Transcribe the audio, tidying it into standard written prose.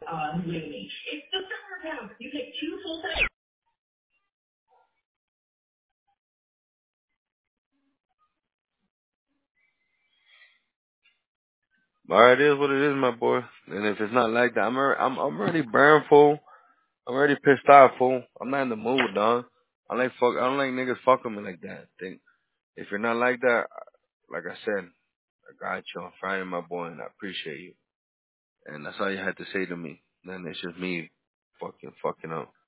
Uni. It's the summer camp. You take 2 full time. Alright, it is what it is, my boy. And if it's not like that, I'm already burned, fool. I'm already pissed off, fool. I'm not in the mood, dog. I don't like niggas fucking me like that. Think if you're not like that, like I said, I got you on Friday, my boy, and I appreciate you. And that's all you had to say to me. Then it's just me fucking up.